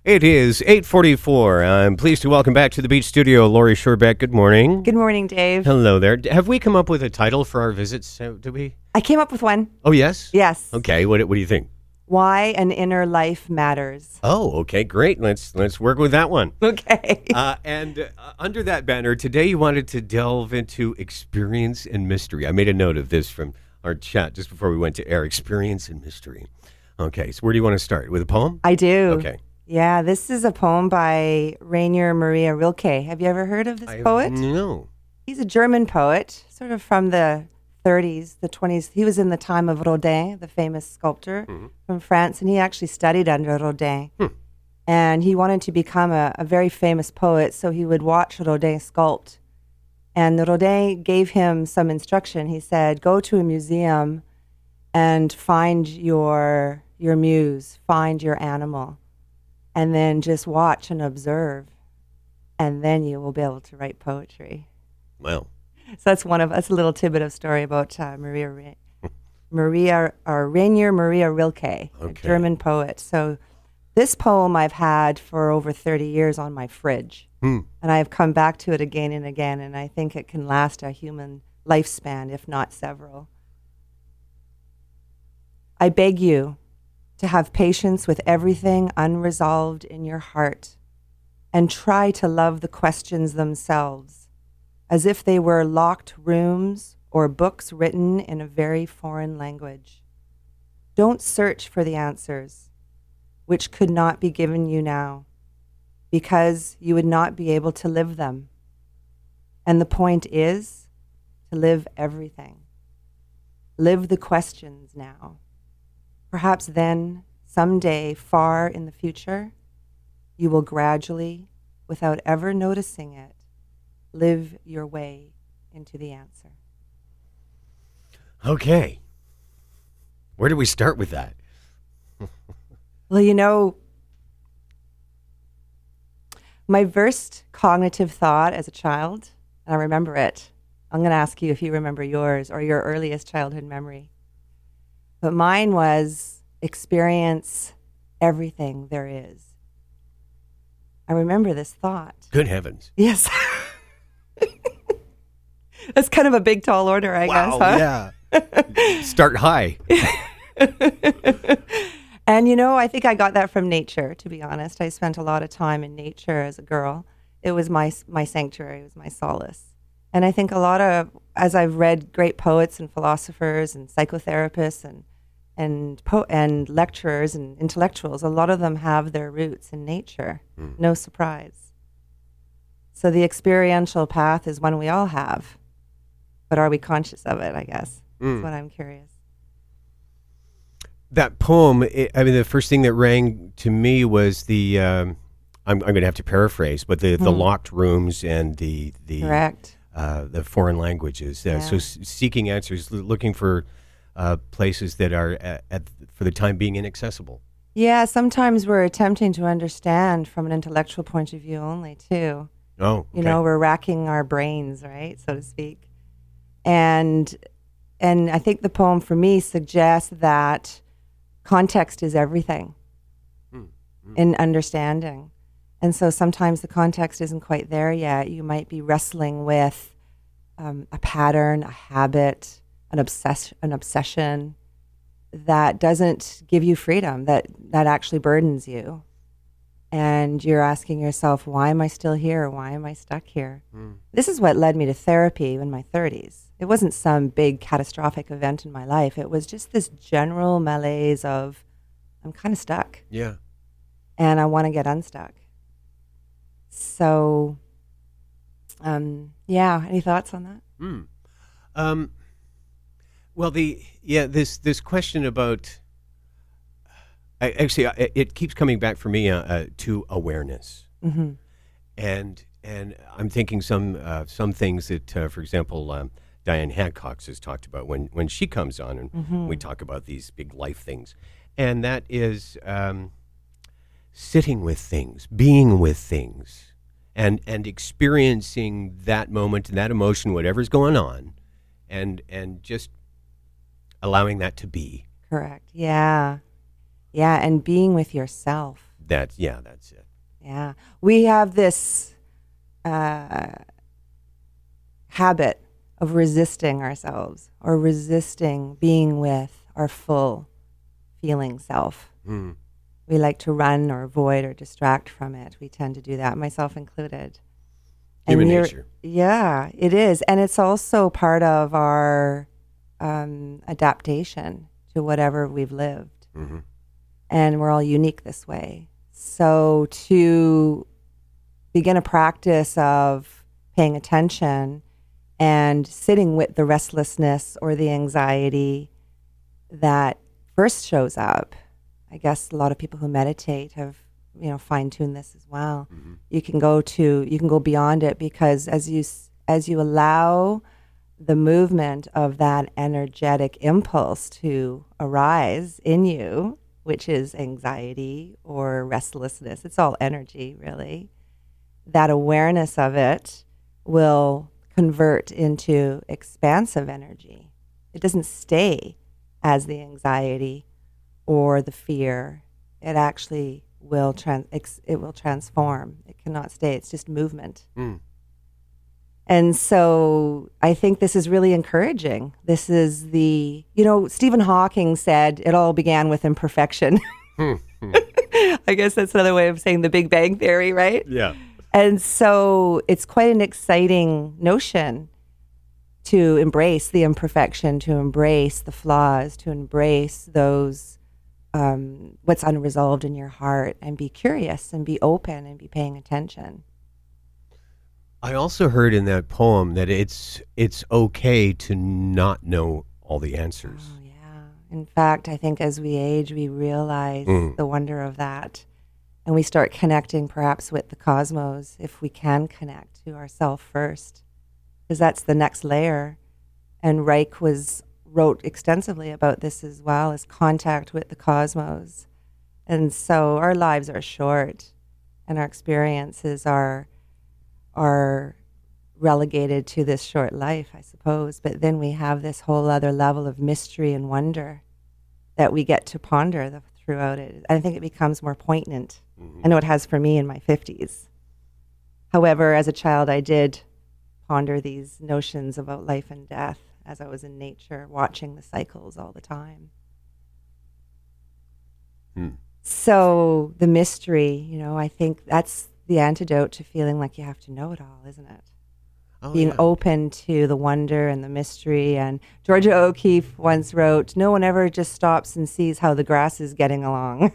It is 8:44. I'm pleased to welcome back to the Beach Studio Lori Shorbeck. Good morning. Good morning, Dave. Hello there. Have we come up with a title for our visits? Do we? I came up with one. Oh, yes? Yes. Okay. What do you think? Why an inner life matters. Oh, okay. Great. Let's work with that one. Okay. And under that banner, today you wanted to delve into experience and mystery. I made a note of this from our chat just before we went to air. Experience and mystery. Okay. So where do you want to start? With a poem? I do. Okay. Yeah, this is a poem by Rainer Maria Rilke. Have you ever heard of this poet? No. He's a German poet, sort of from the 30s, the 20s. He was in the time of Rodin, the famous sculptor from France, and he actually studied under Rodin. And he wanted to become a very famous poet, so he would watch Rodin sculpt. And Rodin gave him some instruction. He said, go to a museum and find your muse, find your animal, and then just watch and observe, and then you will be able to write poetry. Well. So that's a little tidbit of story about Rainer Maria Rilke, a German poet. So this poem I've had for over 30 years on my fridge, and I've come back to it again and again, and I think it can last a human lifespan, if not several. I beg you to have patience with everything unresolved in your heart, and try to love the questions themselves, as if they were locked rooms or books written in a very foreign language. Don't search for the answers, which could not be given you now, because you would not be able to live them. And the point is to live everything. Live the questions now. Perhaps then, someday, far in the future, you will gradually, without ever noticing it, live your way into the answer. Okay. Where do we start with that? Well, my first cognitive thought as a child, and I remember it. I'm going to ask you if you remember yours or your earliest childhood memory. But mine was experience everything there is. I remember this thought. Good heavens. Yes. That's kind of a big, tall order, I guess, huh? Yeah. Start high. And, I think I got that from nature, to be honest. I spent a lot of time in nature as a girl. It was my sanctuary. It was my solace. And I think as I've read great poets and philosophers and psychotherapists and lecturers and intellectuals, a lot of them have their roots in nature. No surprise. So the experiential path is one we all have. But are we conscious of it, I guess? That's what I'm curious. That poem, the first thing that rang to me was the, I'm going to have to paraphrase, but the locked rooms and the Correct. The foreign languages. So seeking answers, looking for places that are, for the time being, inaccessible. Yeah, sometimes we're attempting to understand from an intellectual point of view only, too. Oh, okay. We're racking our brains, right, so to speak. And I think the poem for me suggests that context is everything in understanding. And so sometimes the context isn't quite there yet. You might be wrestling with a pattern, a habit, an obsession that doesn't give you freedom, that actually burdens you. And you're asking yourself, why am I still here? Why am I stuck here? This is what led me to therapy in my 30s. It wasn't some big catastrophic event in my life. It was just this general malaise of, I'm kind of stuck. Yeah. And I want to get unstuck. So, any thoughts on that? Well, this question about, it keeps coming back for me to awareness, and I'm thinking some things that, for example, Diane Hancock has talked about when she comes on, and we talk about these big life things, and that is sitting with things, being with things, and experiencing that moment and that emotion, whatever's going on, and just allowing that to be. Correct. Yeah. Yeah, and being with yourself. That's it. Yeah. We have this habit of resisting ourselves or resisting being with our full feeling self. Mm. We like to run or avoid or distract from it. We tend to do that, myself included. Human nature. Yeah, it is. And it's also part of our adaptation to whatever we've lived. Mm-hmm. And we're all unique this way. So to begin a practice of paying attention and sitting with the restlessness or the anxiety that first shows up, I guess a lot of people who meditate have, fine-tuned this as well. Mm-hmm. You can go beyond it, because as you allow the movement of that energetic impulse to arise in you, which is anxiety or restlessness, it's all energy, really. That awareness of it will convert into expansive energy. It doesn't stay as the anxiety or the fear. It actually will transform. It cannot stay. It's just movement. Mm. And so I think this is really encouraging. This is Stephen Hawking said it all began with imperfection. I guess that's another way of saying the Big Bang Theory, right? Yeah. And so it's quite an exciting notion to embrace the imperfection, to embrace the flaws, to embrace those, what's unresolved in your heart, and be curious and be open and be paying attention. I also heard in that poem that it's okay to not know all the answers. Oh, yeah. In fact, I think as we age, we realize the wonder of that. And we start connecting perhaps with the cosmos, if we can connect to ourselves first, because that's the next layer. And Reich wrote extensively about this as well, as contact with the cosmos. And so our lives are short, and our experiences are relegated to this short life, I suppose. But then we have this whole other level of mystery and wonder that we get to ponder throughout it. I think it becomes more poignant. Mm-hmm. I know it has for me in my 50s. However, as a child, I did ponder these notions about life and death as I was in nature, watching the cycles all the time. So the mystery, I think that's the antidote to feeling like you have to know it all, isn't it? Oh, Being open to the wonder and the mystery. And Georgia O'Keeffe once wrote, "No one ever just stops and sees how the grass is getting along."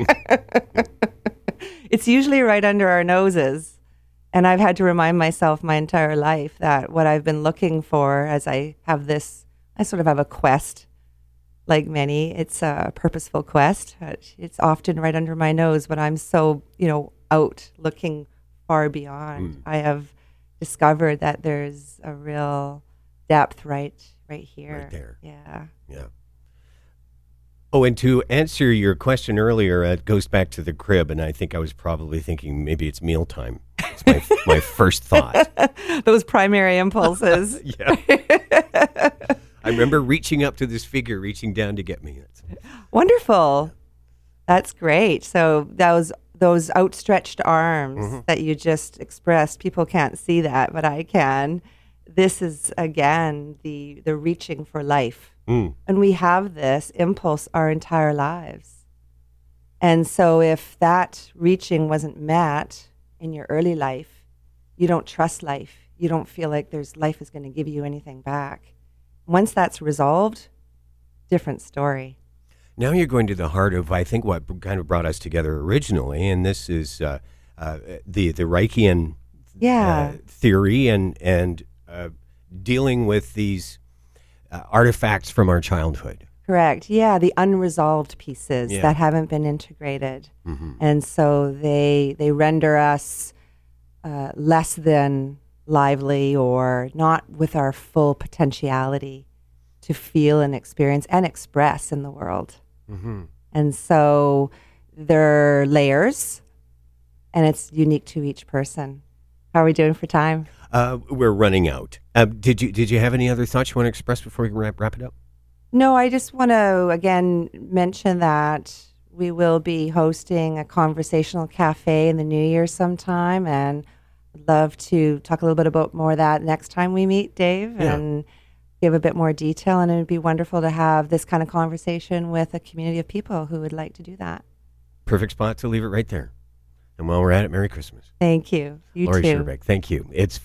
It's usually right under our noses. And I've had to remind myself my entire life that what I've been looking for, as I sort of have a quest, like many. It's a purposeful quest. It's often right under my nose, but I'm so, out looking far beyond. I have discovered that there's a real depth right here. Right there. Yeah. Yeah. Oh, and to answer your question earlier, it goes back to the crib, and I think I was probably thinking maybe it's mealtime. It's my first thought. Those primary impulses. Yeah. I remember reaching up to this figure, reaching down to get me. Wonderful. That's great. So those outstretched arms that you just expressed, people can't see that, but I can. This is, again, the reaching for life. And we have this impulse our entire lives. And so if that reaching wasn't met in your early life, you don't trust life. You don't feel like life is going to give you anything back. Once that's resolved, different story. Now you're going to the heart of, I think, what kind of brought us together originally, and this is the Reichian theory and dealing with these artifacts from our childhood. Correct. Yeah, the unresolved pieces that haven't been integrated. And so they render us less than lively or not with our full potentiality to feel and experience and express in the world. And so there are layers, and it's unique to each person. How are we doing for time? We're running out. Did you have any other thoughts you want to express before we wrap it up? No, I just want to, again, mention that we will be hosting a conversational cafe in the new year sometime, and I'd love to talk a little bit about more of that next time we meet, Dave, and give a bit more detail. And it would be wonderful to have this kind of conversation with a community of people who would like to do that. Perfect spot to leave it right there. And while we're at it, Merry Christmas. Thank you. You Laurie too. Sherbeck, thank you. It's